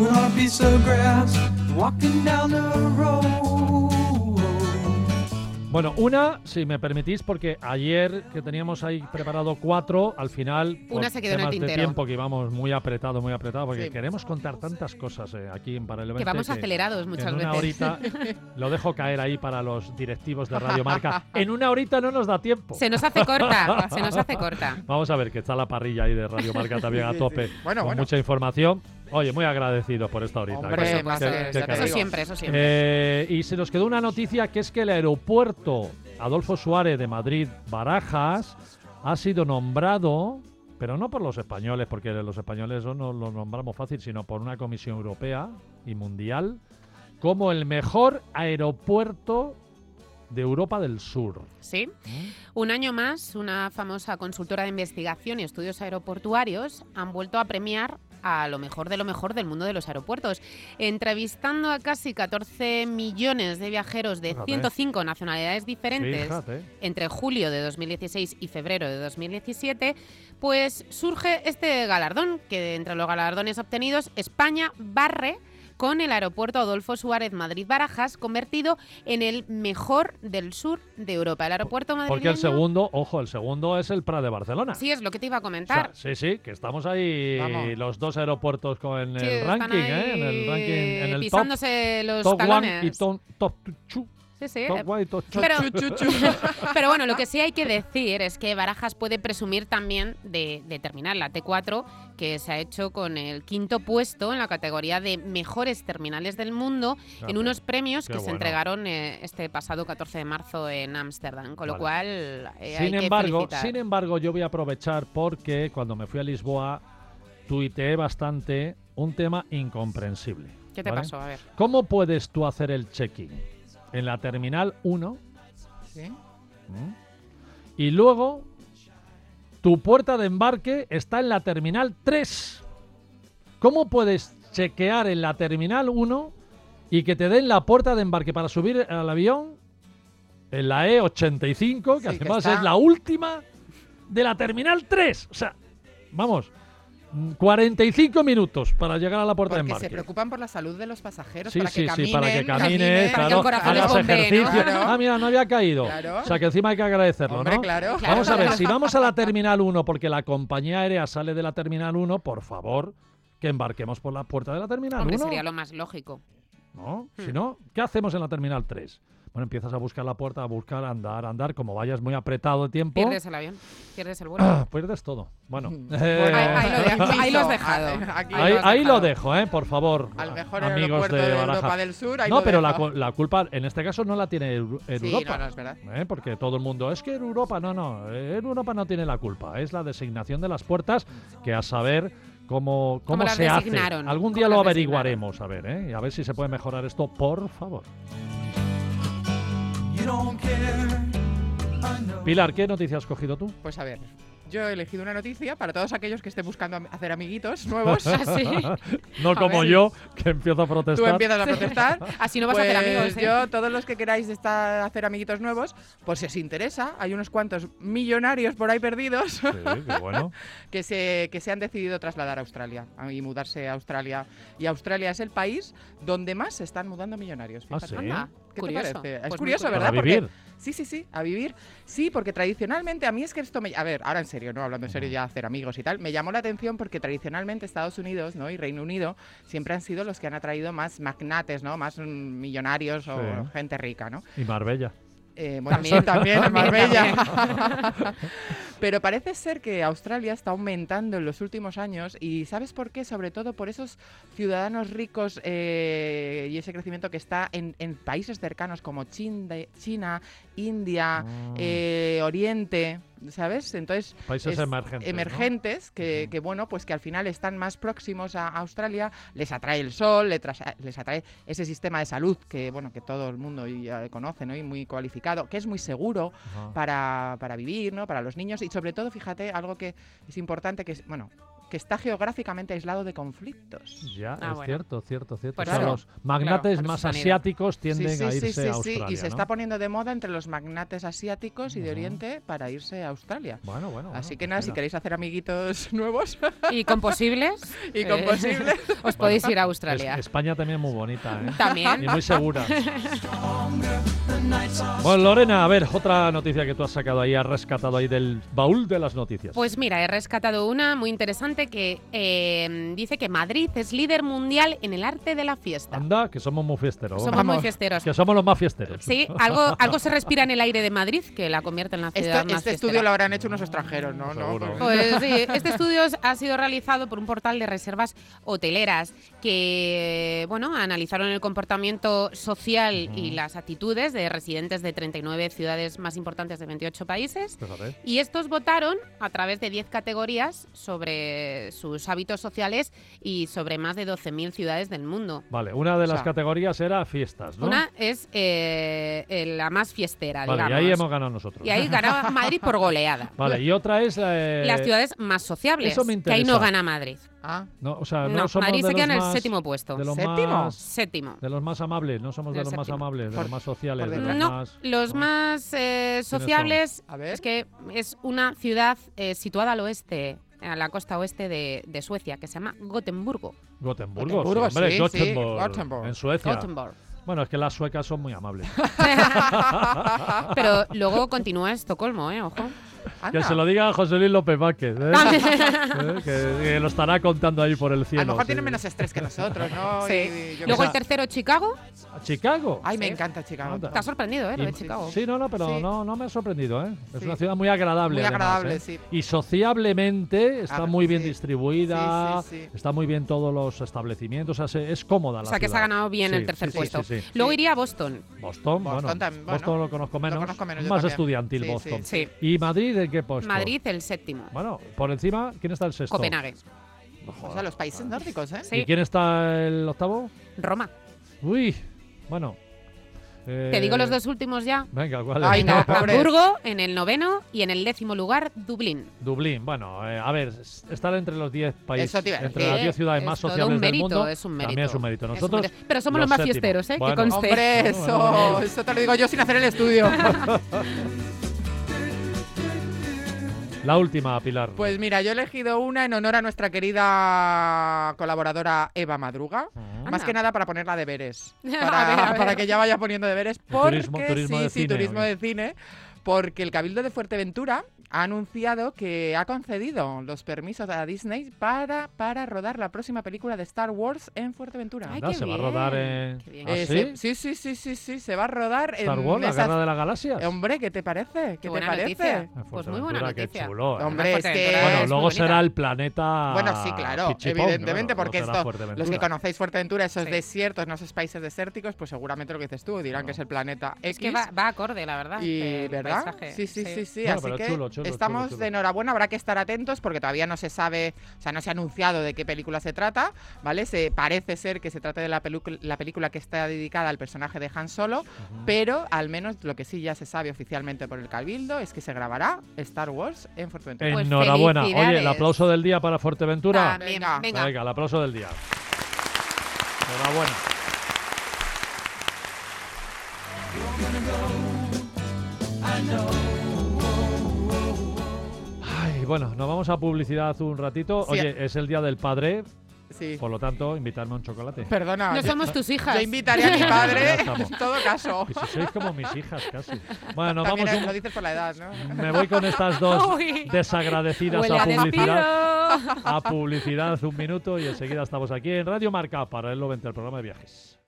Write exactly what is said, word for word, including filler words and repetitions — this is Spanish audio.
chewing on a piece of grass, walking down the road. Bueno, una, si me permitís, porque ayer que teníamos ahí preparado cuatro, al final, por una se quedó en el temas de tintero. tiempo que íbamos muy apretado, muy apretado, porque Sí. queremos contar tantas cosas eh, aquí en Paralelo Que veinte, vamos acelerados muchas en una veces. horita, lo dejo caer ahí para los directivos de Radio Marca, en una horita no nos da tiempo. Se nos hace corta, se nos hace corta. Vamos a ver, que está la parrilla ahí de Radio Marca también a tope, Sí, sí. Bueno, con bueno. mucha información. Oye, muy agradecidos por esta horita. Hombre, que- Por más, que- supuesto. eh, que ya te caray. Eso digo. siempre, eso siempre. Eh, y se nos quedó una noticia que es que el aeropuerto Adolfo Suárez de Madrid-Barajas ha sido nombrado, pero no por los españoles, porque los españoles no lo nombramos fácil, sino por una comisión europea y mundial, como el mejor aeropuerto de Europa del Sur. Sí. Un año más, una famosa consultora de investigación y estudios aeroportuarios han vuelto a premiar a lo mejor de lo mejor del mundo de los aeropuertos, entrevistando a casi catorce millones de viajeros de Fíjate. ciento cinco nacionalidades diferentes Fíjate. entre julio de dos mil dieciséis y febrero de dos mil diecisiete, pues surge este galardón, que entre los galardones obtenidos, España barre con el aeropuerto Adolfo Suárez Madrid-Barajas, convertido en el mejor del sur de Europa. El aeropuerto madrileño... Porque el segundo, ojo, el segundo es el Prat de Barcelona. Sí, es lo que te iba a O sea, comentar. sí, sí, que estamos ahí Vamos. los dos aeropuertos con Sí, el están ranking, ahí ¿eh? En el ranking, en el top, pisándose los top one talones. y top, top two. Sí, sí. Top eh, one y top two. Pero, Chu, chu, chu. pero bueno, lo que sí hay que decir es que Barajas puede presumir también de, de terminar la T cuatro, que se ha hecho con el quinto puesto en la categoría de mejores terminales del mundo, Fíjate, en unos premios qué que se bueno. entregaron eh, este pasado catorce de marzo en Ámsterdam. Con lo Vale. cual, eh, hay Sin que embargo, felicitar. sin embargo, yo voy a aprovechar porque cuando me fui a Lisboa tuiteé bastante un tema incomprensible. ¿Qué te ¿vale? pasó? A ver. ¿Cómo puedes tú hacer el check-in en la terminal uno ¿Sí? ¿m? y luego tu puerta de embarque está en la terminal tres? ¿Cómo puedes chequear en la terminal uno y que te den la puerta de embarque para subir al avión en la E ochenta y cinco, que Sí, que además está- es la última de la terminal tres? O sea, vamos, mm, cuarenta y cinco minutos para llegar a la puerta de Porque embarque. se preocupan por la salud de los pasajeros, Sí, para sí, que caminen, sí, para que camines, caminen, para que claro, el corazón les hagas bombee, ¿no? ejercicio. Claro. Ah, mira, no había caído. Claro. O sea, que encima hay que agradecerlo, Hombre, ¿no? claro. Vamos a ver, si vamos a la terminal uno porque la compañía aérea sale de la terminal uno, por favor, que embarquemos por la puerta de la terminal Hombre, uno. sería lo más lógico. ¿No? Hmm. Si no, ¿qué hacemos en la terminal tres? Bueno, empiezas a buscar la puerta, a buscar, andar, andar, como vayas muy apretado de tiempo, Pierdes el avión, pierdes el vuelo. pierdes todo. Bueno, Bueno, eh, ahí- ahí lo dejo, ahí lo has dejado. Aquí ahí, lo has ahí lo dejado. dejo, ¿eh? Por favor, Al mejor amigos aeropuerto de de, Barajas. Europa del Sur. Ahí No, lo pero la, dejo. cu- la culpa en este caso no la tiene Euro- en Sí, Europa. no, no, es verdad. ¿eh? Porque todo el mundo, es que en Europa, no, no, eh, en Europa no tiene la culpa, es la designación de las puertas, que a saber cómo, cómo ¿Cómo las se hace. designaron? Algún ¿Cómo día lo las averiguaremos, a ver, ¿eh? Y a ver si se puede mejorar esto, por favor. You don't care, I know. Pilar, ¿qué noticia has cogido tú? Pues a ver, yo he elegido una noticia para todos aquellos que estén buscando am- hacer amiguitos nuevos. Así, No como ver. yo, que empiezo a Tú protestar. empiezas a protestar. así no vas Pues a hacer amigos, ¿eh? yo, todos los que queráis estar, hacer amiguitos nuevos, pues si os interesa, hay unos cuantos millonarios por ahí perdidos Sí, qué bueno. que se, que se han decidido trasladar a Australia a- y mudarse a Australia. Y Australia es el país donde más se están mudando millonarios. Ah, fíjate. ¿sí? Anda, ¿Qué curioso. te parece? Es Pues muy curioso, curioso. ¿verdad? Para Porque- vivir. sí, sí, sí, a vivir. Sí, porque tradicionalmente, a mí es que esto me... A ver, ahora en serio, ¿no? Hablando en serio ya, hacer amigos y tal, me llamó la atención porque tradicionalmente Estados Unidos, ¿no? Y Reino Unido siempre han sido los que han atraído más magnates, ¿no? Más mm, millonarios o Sí. gente rica, ¿no? Y Marbella. Eh, bueno, También. sí, también en También, Marbella. Pero parece ser que Australia está aumentando en los últimos años y ¿sabes por qué? Sobre todo por esos ciudadanos ricos eh, y ese crecimiento que está en, en países cercanos como Chin- China, India, Ah. eh, Oriente, ¿sabes? Entonces Países es- emergentes. ¿no? emergentes que, Ujú. que, bueno, pues que al final están más próximos a Australia, les atrae el sol, le tras- les atrae ese sistema de salud que, bueno, que todo el mundo ya conoce, ¿no? Y muy cualificado, que es muy seguro Ajá. para, para vivir, ¿no? Para los niños y sobre todo, fíjate, algo que es importante que es, bueno, que está geográficamente aislado de conflictos. Ya, Ah, es bueno. cierto, cierto, cierto. Por O sea, eso. los magnates Claro, por más eso se han ido. asiáticos Sí, tienden sí, a sí, irse sí, a sí, Australia, y se ¿no? está poniendo de moda entre los magnates asiáticos y de Ujú. Oriente para irse a Australia. Bueno, bueno, bueno, Así que pues nada, si mira. queréis hacer amiguitos nuevos Y con posibles, y con eh, posibles, os podéis ir a Australia. Es- España también es muy bonita, ¿eh? También. Y muy segura. Bueno, Lorena, a ver, otra noticia que tú has sacado ahí, has rescatado ahí del baúl de las noticias. Pues mira, he rescatado una muy interesante que eh, dice que Madrid es líder mundial en el arte de la fiesta. Anda, que somos muy fiesteros. Somos Vamos. muy fiesteros. Que somos los más fiesteros. Sí, algo, algo se respira en el aire de Madrid que la convierte en la Esto- ciudad más este fiestera. estudio lo habrán hecho unos extranjeros, ¿no? ¿no? Seguro. Porque- Pues sí, este estudio ha sido realizado por un portal de reservas hoteleras que, bueno, analizaron el comportamiento social Ujú. y las actitudes de residentes de treinta y nueve ciudades más importantes de veintiocho países. Fíjate. Y estos votaron a través de diez categorías sobre sus hábitos sociales y sobre más de doce mil ciudades del mundo. Vale, una de O las sea, categorías era fiestas, ¿no? Una es eh, eh, la más fiestera, Vale, y digamos. ahí hemos ganado nosotros. Y ahí ganaba Madrid por goleada. Vale, y otra es... eh, Las ciudades más sociables, eso me que ahí no interesa. gana Madrid. Ah, No, o sea, no, No, somos Madrid de se queda en los el más- séptimo puesto. De los ¿Séptimo? más... Séptimo. De los más amables, no somos de Del los más séptimo. amables, de Por- los más sociales, por de los detrás. No, más... los ¿no? más eh, sociables a ver. es que es una ciudad eh, situada al oeste, a la costa oeste de, de Suecia, que se llama Gotemburgo. Gotemburgo, Gotemburgo, sí, hombre, sí, Gothenburg, sí, Gothenburg. en Suecia. Gothenburg. Bueno, es que las suecas son muy amables. Pero luego continúa Estocolmo, ¿eh? Ojo. anda. Que se lo diga a José Luis López Vázquez, ¿eh? ¿Eh? Que, que lo estará contando ahí por el cielo. A lo mejor sí. tienen menos estrés que nosotros, ¿no? Sí. Y- y yo Luego qué el sé. tercero, Chicago. ¿A Chicago? Ay, me Sí. encanta Chicago. Anda. Te ha sorprendido, ¿eh? Lo Y- de Chicago. Sí, no, no, pero Sí. no, no me ha sorprendido, ¿eh? Es Sí. una ciudad muy agradable. Muy además, agradable, ¿eh? sí. Y sociablemente está Ah, muy bien sí. distribuida, Sí, sí, sí. está muy bien todos los establecimientos, o sea, se- es cómoda la O sea que se ha ciudad. ganado bien Sí, el tercer sí, sí, puesto. sí, sí. Luego Sí. iría a Boston. Boston, bueno, Boston también, bueno. Boston lo conozco menos, Lo conozco menos, yo más también. estudiantil Sí, Boston. Sí. ¿Y Madrid en qué puesto? Madrid, el séptimo. Bueno, por encima, ¿quién está el sexto? Copenhague. No O jodas. sea, los países nórdicos, ¿eh? Sí. ¿Y quién está el octavo? Roma. Uy, bueno. eh, Te digo los dos últimos ya. Venga, ¿cuál Ay, es? no, Venga, pobres. Hamburgo en el noveno y en el décimo lugar, Dublín. Dublín, bueno, eh, a ver, s- estar entre los diez países, Eso te iba a entre decir. las diez ciudades Es más todo sociables un mérito, del mundo, es un mérito. también es un mérito. Es un Nosotros, mérito. Pero somos los más séptimos. fiesteros, ¿eh? Que Bueno. conste. Hombre, Bueno, eso, bueno, bueno. eso te lo digo yo sin hacer el estudio. La última, Pilar. Pues mira, yo he elegido una en honor a nuestra querida colaboradora Eva Madruga. Mm. Más Anda. que nada para ponerla deberes. A Para, ver, a ver. para que ya vaya poniendo deberes. Porque, Turismo- turismo sí, de sí, cine, turismo ¿o qué? de cine. Porque el Cabildo de Fuerteventura ha anunciado que ha concedido los permisos a Disney para, para rodar la próxima película de Star Wars en Fuerteventura. Ay, Anda, qué se va a bien, rodar en... qué bien. ¿Ah, Eh, sí? se- sí, sí, sí, sí, sí, se va a rodar Star en Wars, la esas- Guerra de las Galaxias. Hombre, ¿qué te parece? ¿Qué, Qué te buena parece? noticia. En Pues muy buena Fuerteventura, qué noticia. chulo, ¿eh? Hombre, es que- Fuerteventura Bueno, es muy luego bonita. será el planeta... Bueno, sí, claro, Pichipón, evidentemente, ¿no? porque Luego será esto, Fuerteventura. los que conocéis Fuerteventura, esos Sí. desiertos, no esos países desérticos, pues seguramente lo que dices tú, dirán No. que es el planeta X. Es que va, va acorde, la verdad. Y, el ¿verdad? paisaje. Sí, sí, sí, sí. Bueno, Así pero que chulo, chulo, estamos chulo, chulo. de enhorabuena. Habrá que estar atentos porque todavía no se sabe, o sea, no se ha anunciado de qué película se trata, ¿vale? Se parece ser que se trata de la, pelu- la película que está dedicada al personaje de Han Solo, Ujú. pero al menos lo que sí ya se sabe oficialmente por el Cabildo es que se grabará Star Wars en Fuerteventura. Pues Enhorabuena. Oye, el felicidades. aplauso del día para Fuerteventura. También, Venga. venga. Venga, el aplauso del día. Enhorabuena. Ay, bueno, nos vamos a publicidad un ratito. Sí. Oye, es el día del padre, Sí. por lo tanto, invitarme a un chocolate. Perdona. No yo- somos tus hijas. Yo invitaría a mi Ya padre estamos. en todo caso. Y si sois como mis hijas, casi. Bueno, nos También vamos lo un- dices por la edad, ¿no? Me voy con estas dos Uy. desagradecidas Huele a a publicidad. despido. A publicidad un minuto y enseguida estamos aquí en Radio Marca para el noventa, el programa de viajes.